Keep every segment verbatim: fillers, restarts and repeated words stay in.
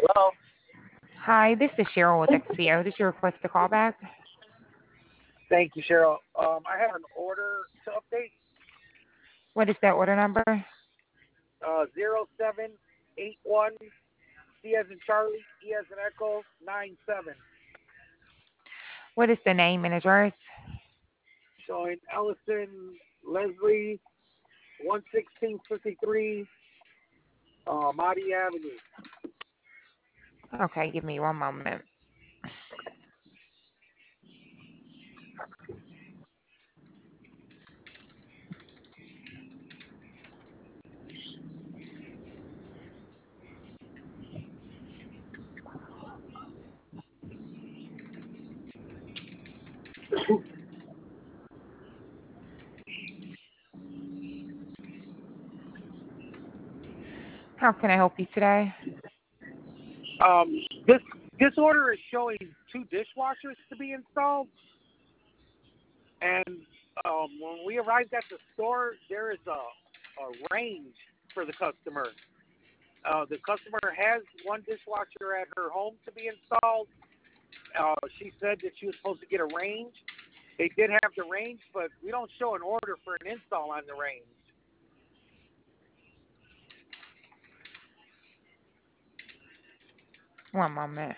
Hello. Hi, this is Cheryl with X P O. Did you request a call back? Thank you, Cheryl. Um, I have an order to update. What is that order number? Uh, zero seven eight one C as in Charlie, E as in Echo, nine seven. What is the name and address? Showing Ellison Leslie, one sixteen fifty three, uh, Mahdi Avenue. Okay, give me one moment. How can I help you today? Um, this this order is showing two dishwashers to be installed, and um, when we arrived at the store, there is a, a range for the customer. Uh, the customer has one dishwasher at her home to be installed. Uh, she said that she was supposed to get a range. They did have the range, but we don't show an order for an install on the range. One moment.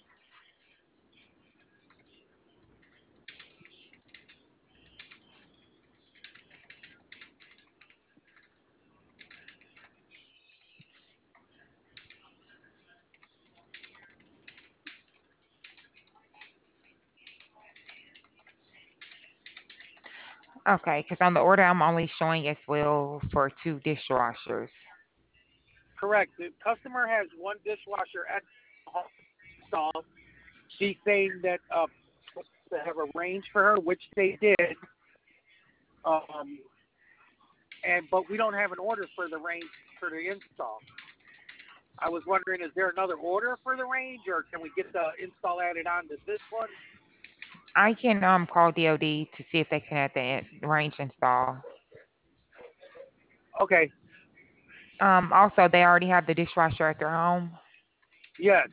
Okay, because on the order I'm only showing as well for two dishwashers. Correct. The customer has one dishwasher at home installed. She's saying that uh, to have a range for her, which they did. Um, and but we don't have an order for the range for the install. I was wondering, is there another order for the range, or can we get the install added on to this one? I can um call D O D to see if they can add the range install. Okay. Um, also, they already have the dishwasher at their home. Yes.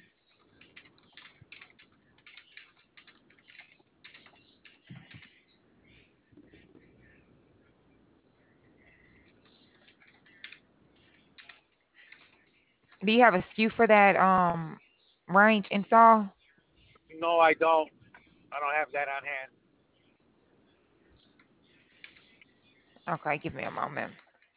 Do you have a S K U for that um range install? No, I don't. I don't have that on hand. Okay, give me a moment.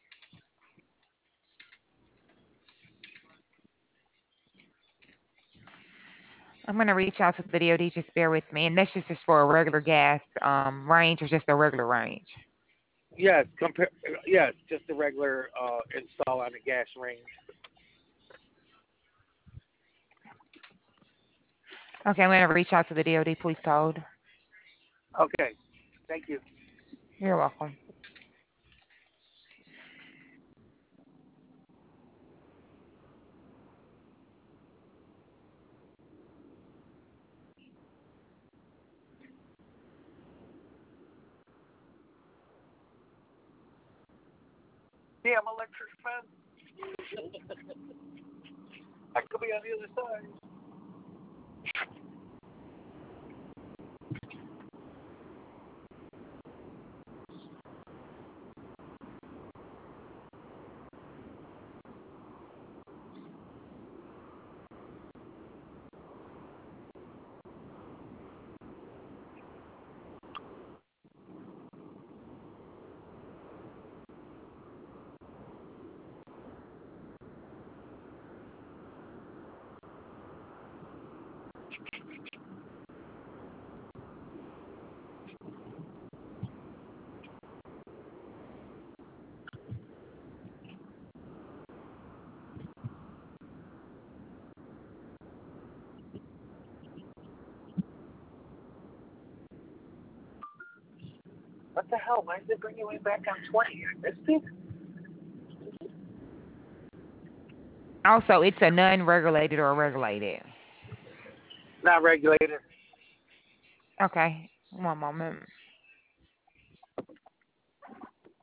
I'm gonna reach out to the D O D. Just bear with me, and that's just, just for a regular gas um range or just a regular range. Yes, compare. Yes, just a regular uh, install on the gas range. Okay, I'm gonna reach out to the D O D. Please hold. Okay, thank you. You're welcome. Damn electric fence. I could be on the other side. What the hell? Why is it bringing me back on twenty? I missed it? Also, it's a non-regulated or regulated. Not regulated. Okay, one moment.